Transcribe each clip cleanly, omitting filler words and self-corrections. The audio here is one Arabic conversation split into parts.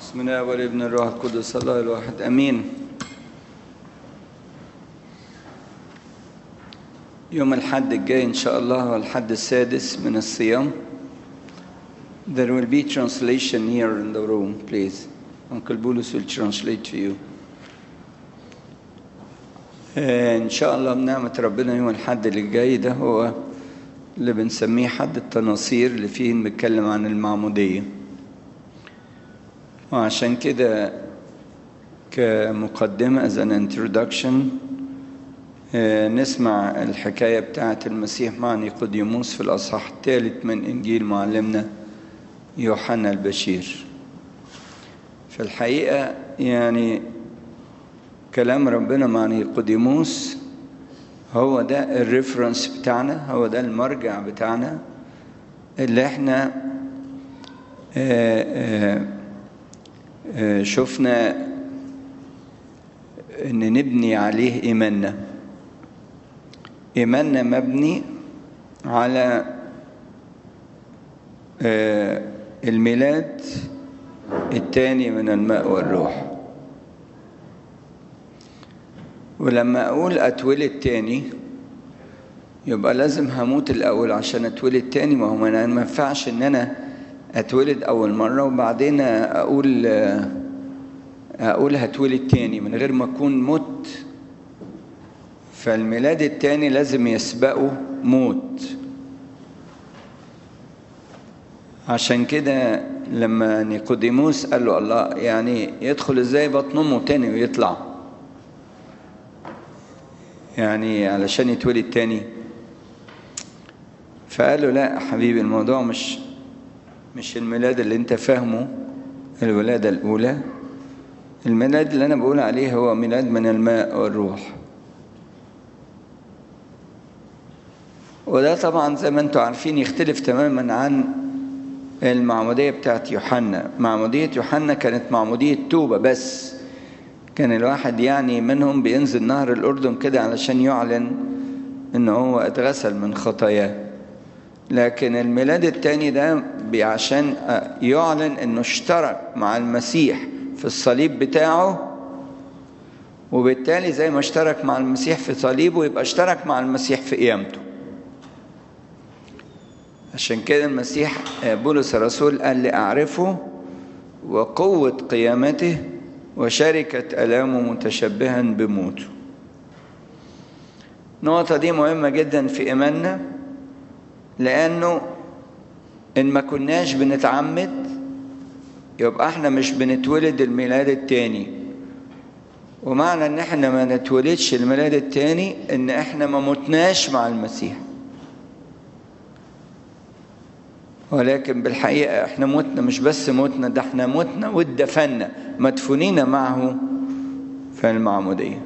بسم الله والابن الروح القدس الله الواحد امين. يوم الحد الجاي ان شاء الله هو الحد السادس من الصيام. There will be translation here in the room, please. Uncle Bulus will translate to you. ان شاء الله بنعمة ربنا يوم الحد اللي جاي ده هو اللي بنسميه حد التناصير اللي فيه بنتكلم عن المعمودية. وعشان كده كمقدمة as an introduction نسمع الحكاية بتاعة المسيح مع نيقوديموس في الأصحاح الثالث من إنجيل معلمنا يوحنا البشير. في الحقيقة يعني كلام ربنا مع نيقوديموس هو ده الريفرنس بتاعنا، هو ده المرجع بتاعنا اللي احنا شفنا ان نبني عليه ايماننا مبني على الميلاد الثاني من الماء والروح. ولما اقول اتولد تاني يبقى لازم هموت الاول عشان اتولد تاني. ما هو ما ينفعش ان انا اتولد اول مره وبعدين اقول هتولد تاني من غير ما اكون مت. فالميلاد التاني لازم يسبقه موت. عشان كده لما نيقوديموس قال له الله يعني يدخل ازاي بطن امه تاني ويطلع يعني علشان يتولد تاني؟ فقال له لا حبيبي، الموضوع مش الميلاد اللي انت فاهمه الولادة الأولى. الميلاد اللي أنا بقول عليه هو ميلاد من الماء والروح. وده طبعا زي ما انتم عارفين يختلف تماما عن المعمودية بتاعت يوحنا. معمودية يوحنا كانت معمودية توبة بس، كان الواحد يعني منهم بينزل نهر الأردن كده علشان يعلن إنه هو اتغسل من خطاياه. لكن الميلاد الثاني ده عشان يعلن إنه اشترك مع المسيح في الصليب بتاعه، وبالتالي زي ما اشترك مع المسيح في صليبه يبقى اشترك مع المسيح في قيامته. عشان كده المسيح بولس الرسول قال لي أعرفه وقوة قيامته وشركة ألامه متشبها بموته. النقطة دي مهمة جدا في إيماننا، لأنه إن ما كناش بنتعمد يبقى احنا مش بنتولد الميلاد التاني. ومعنى ان احنا ما نتولدش الميلاد التاني ان احنا ما متناش مع المسيح، ولكن بالحقيقة احنا متنا. مش بس متنا، ده احنا متنا واتدفنا مدفونين معه في المعمودية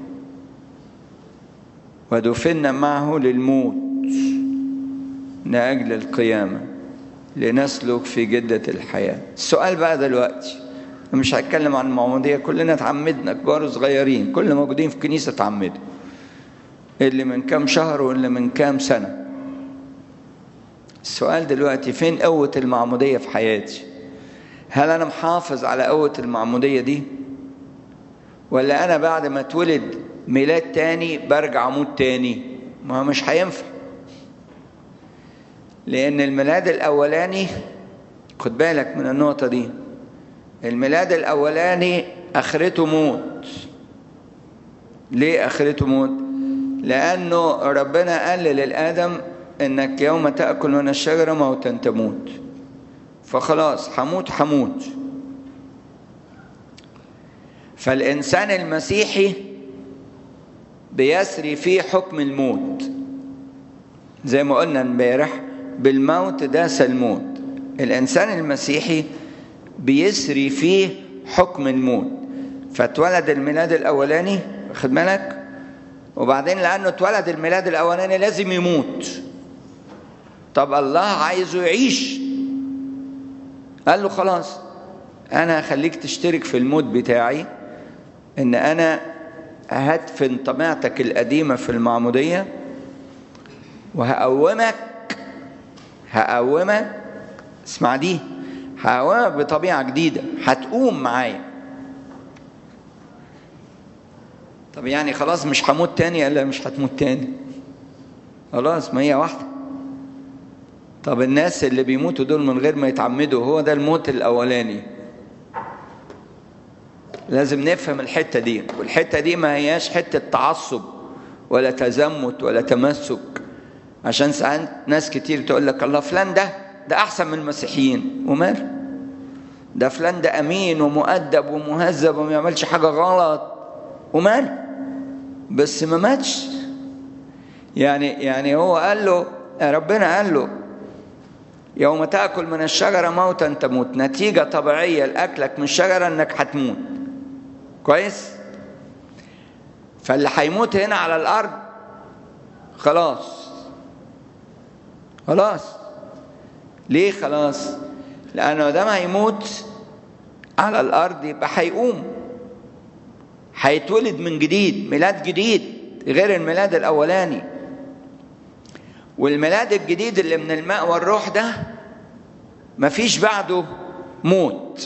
ودفنا معه للموت من أجل القيامة لنسلك في جدة الحياة. السؤال بقى دلوقتي، مش هتكلم عن المعمودية، كلنا اتعمدنا كبار وصغيرين، كل موجودين في كنيسة اتعمدوا، اللي من كام شهر واللي من كام سنة. السؤال دلوقتي فين قوة المعمودية في حياتي؟ هل أنا محافظ على قوة المعمودية دي؟ ولا أنا بعد ما اتولد ميلاد تاني برجع أموت تاني؟ ما هو مش هينفع، لأن الميلاد الأولاني خد بالك من النقطة دي، الميلاد الأولاني آخرته موت. ليه آخرته موت؟ لأنه ربنا قال للآدم إنك يوم تأكل من الشجرة موتا تموت. فخلاص هموت. فالإنسان المسيحي بيسري فيه حكم الموت، زي ما قلنا امبارح بالموت داس الموت. الإنسان المسيحي بيسري فيه حكم الموت. فاتولد الميلاد الأولاني، خد بالك، وبعدين لأنه اتولد الميلاد الأولاني لازم يموت. طب الله عايزه يعيش، قال له خلاص أنا هخليك تشترك في الموت بتاعي، إن أنا هدفن طبيعتك القديمة في المعمودية وهقومك. اسمع دي، هقومك بطبيعة جديدة، هتقوم معايا. طب يعني خلاص مش هموت تاني؟ قال لا مش هتموت تاني، خلاص ما هي واحدة. طب الناس اللي بيموتوا دول من غير ما يتعمدوا، هو ده الموت الأولاني. لازم نفهم الحتة دي، والحتة دي ما هياش حتة تعصب ولا تزمت ولا تمسك. عشان ساعات ناس كتير تقول لك الله فلان ده أحسن من المسيحيين، وماله؟ ده فلان ده أمين ومؤدب ومهذب وما يعملش حاجة غلط، وماله؟ بس ما ماتش. يعني هو قال له، ربنا قال له يوم تأكل من الشجرة موتا تموت. نتيجة طبيعية لأكلك من الشجرة أنك هتموت. كويس؟ فاللي هيموت هنا على الأرض خلاص. ليه خلاص؟ لأنه ده ما هيموت على الأرض يبقى هيقوم، هيتولد من جديد، ميلاد جديد غير الميلاد الأولاني. والميلاد الجديد اللي من الماء والروح ده مفيش بعده موت،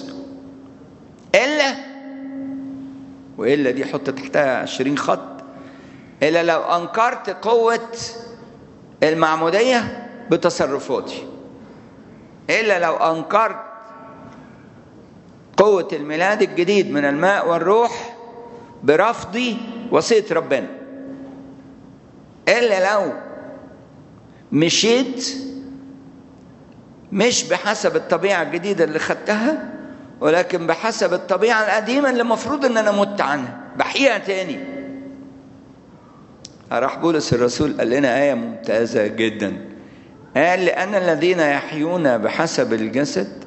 وإلا دي حط تحتها 20 خط، إلا لو أنكرت قوة المعمودية بتصرفاتي، إلا لو أنكرت قوة الميلاد الجديد من الماء والروح برفضي وصية ربنا، إلا لو مشيت مش بحسب الطبيعة الجديدة اللي خدتها، ولكن بحسب الطبيعة القديمة اللي المفروض ان انا مت عنها بحيها تاني. راح بولس الرسول قال لنا آية ممتازة جدا، قال لأن الذين يحيون بحسب الجسد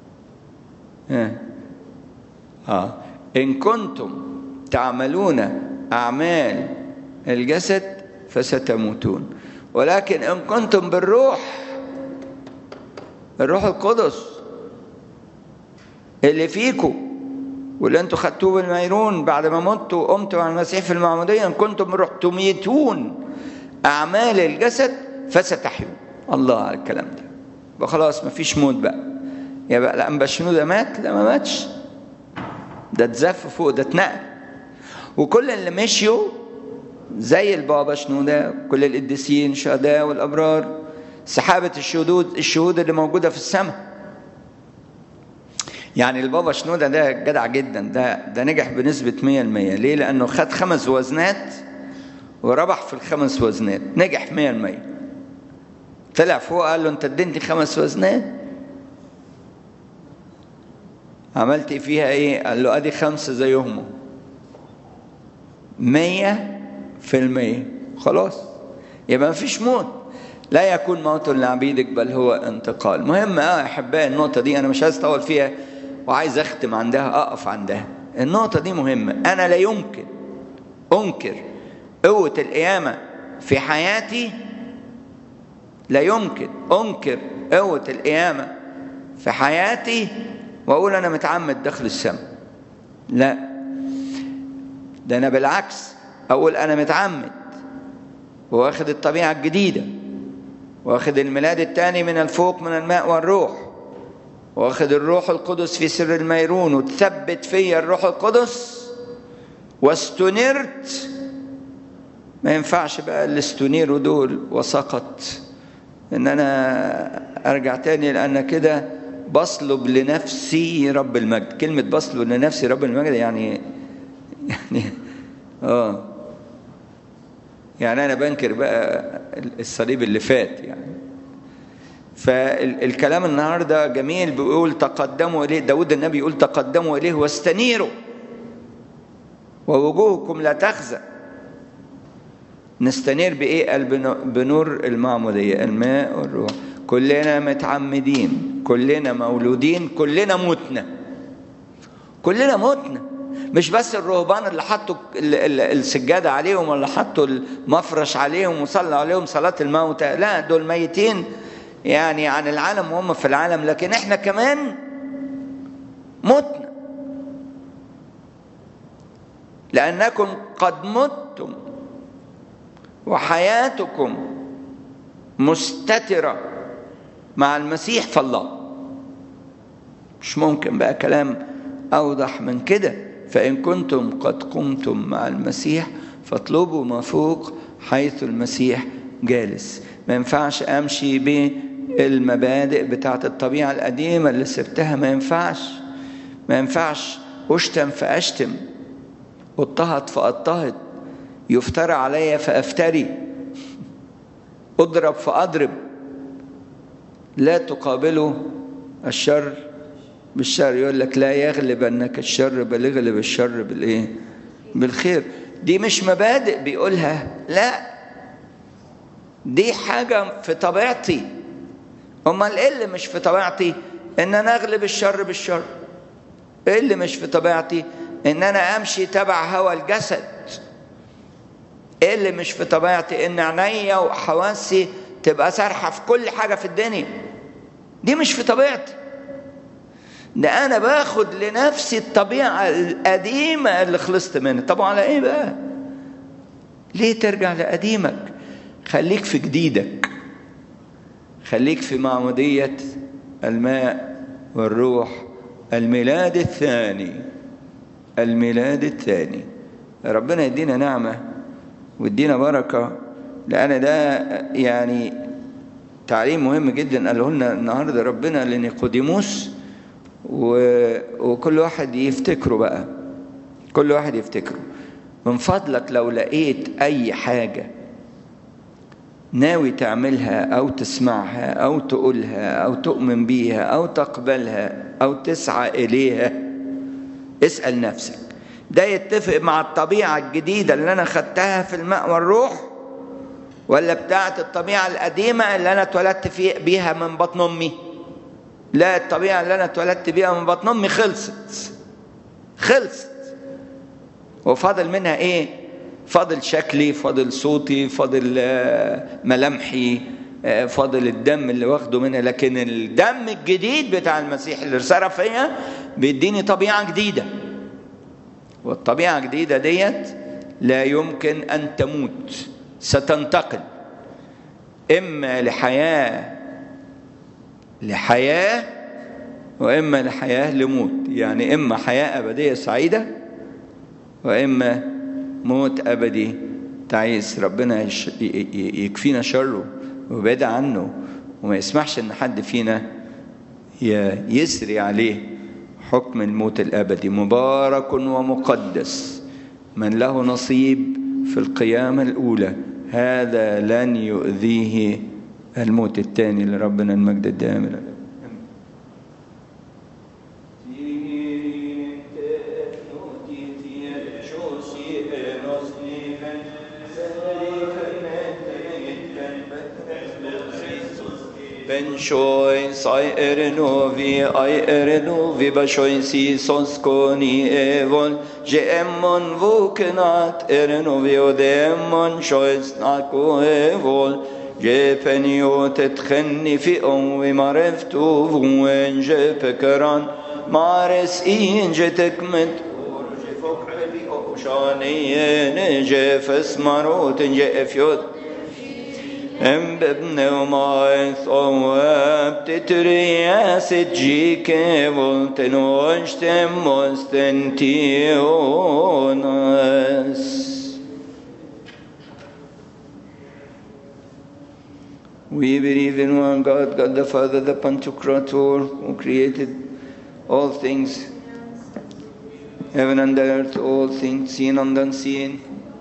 إن كنتم تعملون أعمال الجسد فستموتون، ولكن إن كنتم بالروح، الروح القدس اللي فيكم واللي انتوا خدتوه بالميرون بعد ما متوا وقمتوا مع المسيح في المعمودية، ان كنتم بالروح تميتون أعمال الجسد فستحيون. الله على الكلام ده. يبقى خلاص مفيش موت بقى. يبقى الأنبا شنودة مات؟ لا، ما ماتش، ده اتزف فوق، ده اتنقل. وكل اللي مشيوا زي البابا شنودة، كل القديسين الشهداء والأبرار، سحابة الشهود اللي موجودة في السماء. يعني البابا شنودة ده جدع جدا، ده نجح بنسبة 100%. ليه؟ لأنه خد 5 وزنات وربح في ال5 وزنات، نجح 100%. طلع فوق قال له انت اديتني 5 وزنات، عملت فيها ايه؟ قال له ادي 5 زيهم، 100%. خلاص يبقى مفيش موت. لا يكون موت لعبيدك بل هو انتقال. مهم احبائي النقطة دي، انا مش عايز اطول فيها وعايز اختم عندها، اقف عندها. النقطة دي مهمة. انا لا يمكن انكر قوة القيامة في حياتي، لا يمكن انكر قوة القيامة في حياتي واقول انا متعمد دخل السماء. لا، ده انا بالعكس اقول انا متعمد واخد الطبيعة الجديدة، واخد الميلاد الثاني من الفوق من الماء والروح، واخد الروح القدس في سر الميرون، وتثبت فيا الروح القدس واستنرت. ما ينفعش بقى اللي استنيروا دول وسقط ان انا ارجع تاني، لان كده بصلب لنفسي رب المجد. كلمة بصلب لنفسي رب المجد يعني يعني انا بنكر بقى الصليب اللي فات يعني. فالكلام النهارده جميل، بيقول تقدموا اليه، داود النبي يقول تقدموا اليه واستنيروا ووجوهكم لا تخزى. نستنير بايه؟ قال بنور المعموديه، الماء والروح. كلنا متعمدين، كلنا مولودين، كلنا متنا، كلنا متنا. مش بس الرهبان اللي حطوا السجادة عليهم ولا حطوا المفرش عليهم وصلوا عليهم صلاة الموتى، لا، دول ميتين يعني عن العالم وهم في العالم، لكن احنا كمان متنا، لأنكم قد متم وحياتكم مستترة مع المسيح في الله. مش ممكن بقى كلام أوضح من كده. فإن كنتم قد قمتم مع المسيح فاطلبوا ما فوق حيث المسيح جالس. ما ينفعش أمشي بالمبادئ بتاعت الطبيعة القديمة اللي سبتها، ما ينفعش أشتم فأشتم، اضطهد فأضطهد، يفترى علي فأفتري، أضرب فأضرب. لا تقابلوا الشر بالشر. يقول لك لا يغلب أنك الشر بل يغلب الشر بالإيه؟ بالخير. دي مش مبادئ بيقولها، لا، دي حاجة في طبيعتي. أمال إيه اللي مش في طبيعتي؟ إن أنا أغلب الشر بالشر. إيه اللي مش في طبيعتي؟ إن أنا أمشي تبع هوى الجسد. إيه اللي مش في طبيعتي؟ إن عينيا وحواسي تبقى سارحة في كل حاجة في الدنيا. دي مش في طبيعتي. ده أنا باخد لنفسي الطبيعة القديمة اللي خلصت منها. طب على إيه بقى؟ ليه ترجع لقديمك؟ خليك في جديدك، خليك في معمودية الماء والروح، الميلاد الثاني. الميلاد الثاني. ربنا يدينا نعمة ويدينا بركة، لأن ده يعني تعليم مهم جدا قاله لنا النهاردة ربنا لنيقوديموس، وكل واحد يفتكره بقى، كل واحد يفتكره. من فضلك لو لقيت أي حاجة ناوي تعملها أو تسمعها أو تقولها أو تؤمن بيها أو تقبلها أو تسعى إليها، اسأل نفسك ده يتفق مع الطبيعة الجديدة اللي أنا خدتها في الماء والروح، ولا بتاعت الطبيعة القديمة اللي أنا اتولدت بيها من بطن أمي؟ لا، الطبيعة اللي أنا اتولدت بيها من بطن أمي خلصت، وفاضل منها إيه؟ فاضل شكلي، فاضل صوتي، فاضل ملامحي، فاضل الدم اللي واخده منها. لكن الدم الجديد بتاع المسيح اللي ارسل فيها بيديني طبيعة جديدة، والطبيعة الجديدة ديت لا يمكن أن تموت، ستنتقل إما لحياة وإما لحياة لموت. يعني إما حياة أبدية سعيدة وإما موت أبدي تعيس. ربنا يكفينا شره ويبعد عنه، وما يسمحش إن حد فينا يسري عليه حكم الموت الأبدي. مبارك ومقدس من له نصيب في القيامة الأولى، هذا لن يؤذيه الموت الثاني. لربنا المجد الدائم. Benchois ai ernovi bashois sos coni evol je emmon vukenat ernovi odemon shois nako evol je peniot et khenni fi ovi mareftu vuen je pekaran mares in je tekmet je fokali oshaniyen je fesmarot je efyot ام بابن وما ثواب تترياس تجيك voltenوشتم مستنتيونس. We believe in one God, God the Father, the Pantocrator, who created all things, heaven and earth, all things seen and unseen.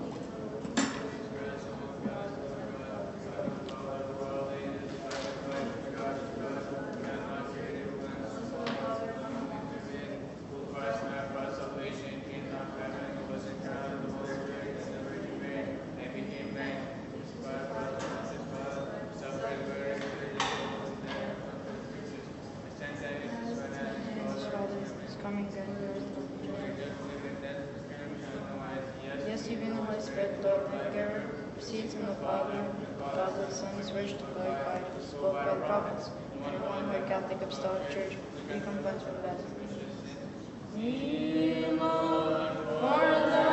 Church, we come from that.